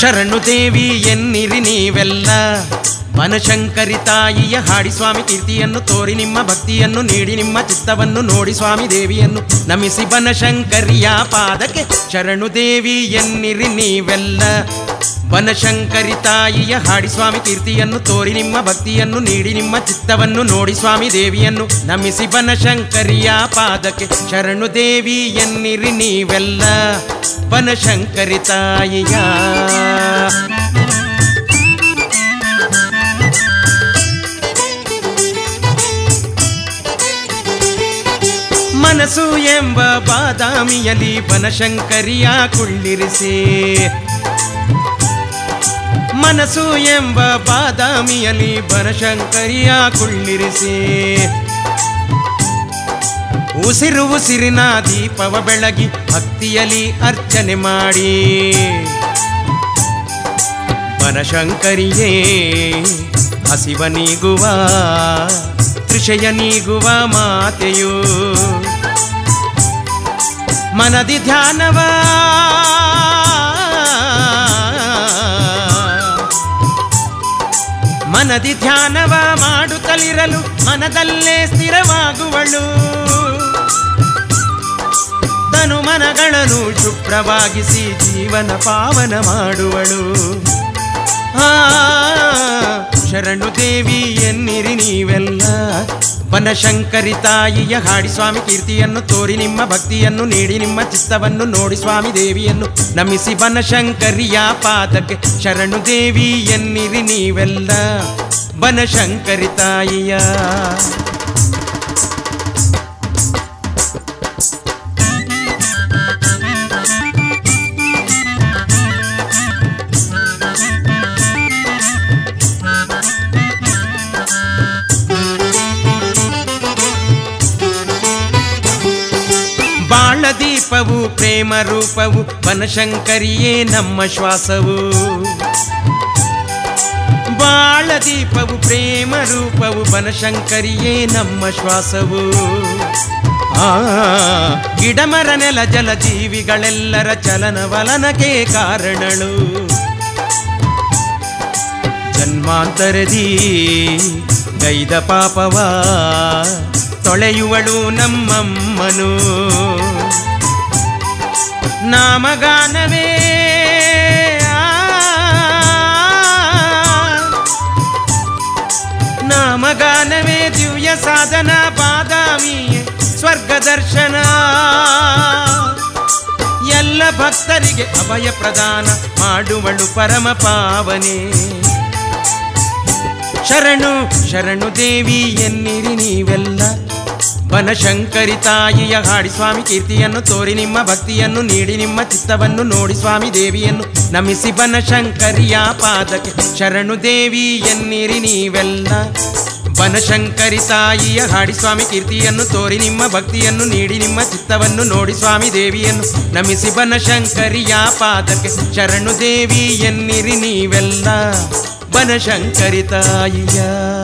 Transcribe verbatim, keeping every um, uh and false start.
ಶರಣು ದೇವಿ ಎನ್ನಿರಿ ನೀವೆಲ್ಲ, ಬನಶಂಕರಿ ತಾಯಿಯ ಹಾಡಿ ಸ್ವಾಮಿ ಕೀರ್ತಿಯನ್ನು ತೋರಿ ನಿಮ್ಮ ಭಕ್ತಿಯನ್ನು ನೀಡಿ ನಿಮ್ಮ ಚಿತ್ತವನ್ನು ನೋಡಿ ಸ್ವಾಮಿ ದೇವಿಯನ್ನು ನಮಿಸಿ ಬನಶಂಕರಿಯ ಪಾದಕ್ಕೆ ಶರಣು ದೇವಿ ಎನ್ನಿರಿ ನೀವೆಲ್ಲ, ಬನಶಂಕರಿ ತಾಯಿಯ ಹಾಡಿ ಸ್ವಾಮಿ ಕೀರ್ತಿಯನ್ನು ತೋರಿ ನಿಮ್ಮ ಭಕ್ತಿಯನ್ನು ನೀಡಿ ನಿಮ್ಮ ಚಿತ್ತವನ್ನು ನೋಡಿ ಸ್ವಾಮಿ ದೇವಿಯನ್ನು ನಮಿಸಿ ಬನಶಂಕರಿಯ ಪಾದಕ್ಕೆ ಶರಣು ದೇವಿ ಎನ್ನಿರಿ ನೀವೆಲ್ಲ, ಬನಶಂಕರಿ ತಾಯಿಯ. ಮನಸ್ಸು ಎಂಬ ಬಾದಾಮಿಯಲ್ಲಿ ಬನಶಂಕರಿಯ ಕುಳ್ಳಿರಿಸಿ, ಮನಸ್ಸು ಎಂಬ ಬಾದಾಮಿಯಲ್ಲಿ ಬನಶಂಕರಿಯ ಕುಳ್ಳಿರಿಸಿ, ಉಸಿರು ಉಸಿರಿನ ದೀಪವ ಬೆಳಗಿ ಭಕ್ತಿಯಲ್ಲಿ ಅರ್ಚನೆ ಮಾಡಿ, ಬನಶಂಕರಿಯೇ ಹಸಿವ ನೀಗುವ ತ್ರಿಷಯ ನೀಗುವ ಮಾತೆಯು, ಮನದಿ ಧ್ಯಾನವ ಮನದಿ ಧ್ಯಾನವ ಮಾಡುತ್ತಲಿರಲು ಮನದಲ್ಲೇ ಸ್ಥಿರವಾಗುವಳು, ತನು ಮನಗಳನ್ನು ಶುಭ್ರವಾಗಿಸಿ ಜೀವನ ಪಾವನ ಮಾಡುವಳು. ಆ ಶರಣು ದೇವಿ ಎನ್ನಿರಿ ನೀವೆಲ್ಲ, ಬನಶಂಕರಿ ತಾಯಿಯ ಹಾಡಿ ಸ್ವಾಮಿ ಕೀರ್ತಿಯನ್ನು ತೋರಿ ನಿಮ್ಮ ಭಕ್ತಿಯನ್ನು ನೀಡಿ ನಿಮ್ಮ ಚಿತ್ತವನ್ನು ನೋಡಿ ಸ್ವಾಮಿ ದೇವಿಯನ್ನು ನಮಿಸಿ ಬನಶಂಕರಿಯ ಪಾದಕ್ಕೆ ಶರಣು ದೇವಿ ಎನ್ನಿರಿ ನೀವೆಲ್ಲ, ಬನಶಂಕರಿ ತಾಯಿಯ. ದೀಪವು ಪ್ರೇಮ ರೂಪವು ಬನಶಂಕರಿಯೇ ನಮ್ಮ ಶ್ವಾಸವು, ಬಾಳ ದೀಪವು ಪ್ರೇಮ ರೂಪವು ಬನಶಂಕರಿಯೇ ನಮ್ಮ ಶ್ವಾಸವು. ಆ ಗಿಡಮರ ನೆಲ ಜಲ ಜೀವಿಗಳೆಲ್ಲರ ಚಲನವಲನಕ್ಕೆ ಕಾರಣಳು, ಜನ್ಮಾಂತರದಿ ಗೈದ ಪಾಪವ ತೊಳೆಯುವಳು ನಮ್ಮಮ್ಮನು. ನಾಮಗಾನವೇ ನಾಮಗಾನವೇ ದಿವ್ಯ ಸಾಧನ, ಬಾದಾಮಿಯೇ ಸ್ವರ್ಗ ದರ್ಶನ, ಎಲ್ಲ ಭಕ್ತರಿಗೆ ಅಭಯ ಪ್ರದಾನ ಮಾಡುವಳು ಪರಮ ಪಾವನೆ. ಶರಣು ಶರಣು ದೇವಿ ಎನ್ನಿರಿ ನೀವೆಲ್ಲ, ಬನಶಂಕರಿ ತಾಯಿಯ ಹಾಡಿ ಸ್ವಾಮಿ ಕೀರ್ತಿಯನ್ನು ತೋರಿ ನಿಮ್ಮ ಭಕ್ತಿಯನ್ನು ನೀಡಿ ನಿಮ್ಮ ಚಿತ್ತವನ್ನು ನೋಡಿ ಸ್ವಾಮಿ ದೇವಿಯನ್ನು ನಮಿಸಿ ಬನಶಂಕರಿಯ ಪಾದಕ್ಕೆ ಶರಣು ದೇವಿ ಎನ್ನಿರಿ ನೀವೆಲ್ಲ, ಬನಶಂಕರಿ ತಾಯಿಯ ಹಾಡಿ ಸ್ವಾಮಿ ಕೀರ್ತಿಯನ್ನು ತೋರಿ ನಿಮ್ಮ ಭಕ್ತಿಯನ್ನು ನೀಡಿ ನಿಮ್ಮ ಚಿತ್ತವನ್ನು ನೋಡಿ ಸ್ವಾಮಿ ದೇವಿಯನ್ನು ನಮಿಸಿ ಬನಶಂಕರಿಯ ಪಾದಕ್ಕೆ ಶರಣು ದೇವಿ ಎನ್ನಿರಿ ನೀವೆಲ್ಲ, ಬನಶಂಕರಿ ತಾಯಿಯ.